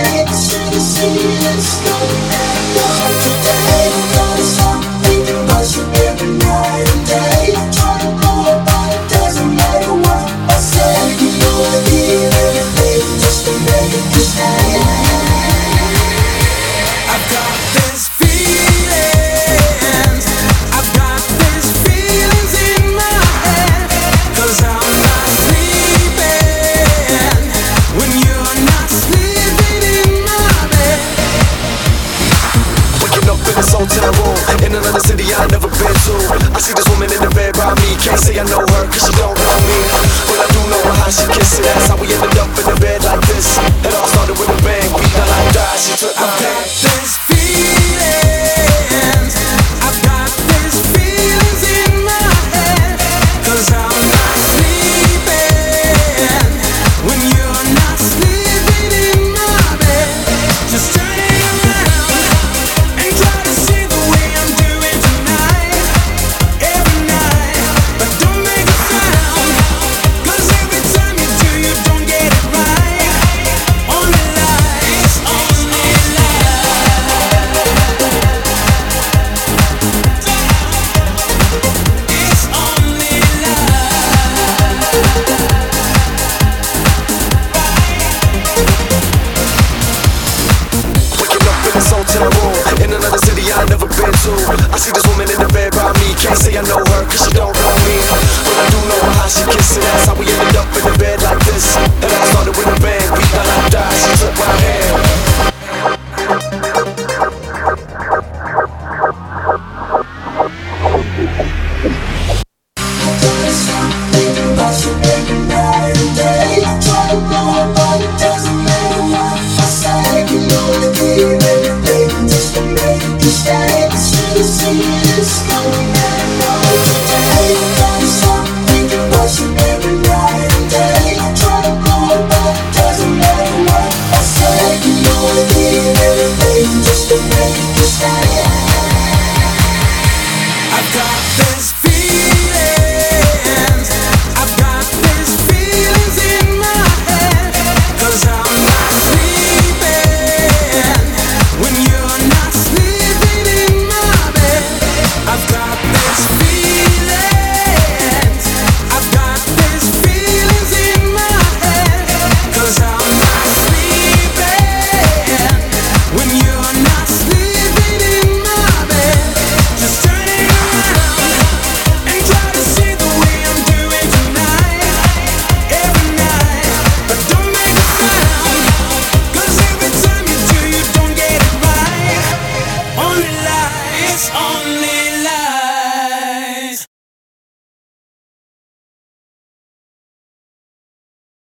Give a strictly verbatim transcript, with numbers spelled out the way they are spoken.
In another city I never been to. I see this woman in the bed by me. Can't say I know her cause she don't know me, but I do know how she kisses. That's how we ended up in the bed like this. It all started with a bang. We got like that. She took my hand. This feelings, I've got these feelings in my head, cause I'm not sleeping when you're not sleeping in my bed. Just turn it around and try to see the way I'm doing tonight, every night. But don't make a sound, cause every time you do you don't get it right. Only lies, only lies. It's only Waking up in this hotel room in another city I never been to. I see this woman in the bed by me. Can't say I know her cause she don't know me, but I do know how she kisses. That's how we ended up in the bed like this. It all started with a bang. We got like that. She took my hand. I've got this feelings, I've got these feelings in my head, cause I'm not sleeping when you're not sleeping in my bed. I've got these feelings, I've got these feelings in my head, cause I'm not sleeping when you're not sleeping in my bed. Just turn it around and try to see the way I'm doing tonight, every night. But don't make a sound, cause every time you do you don't get it right. Only lies, only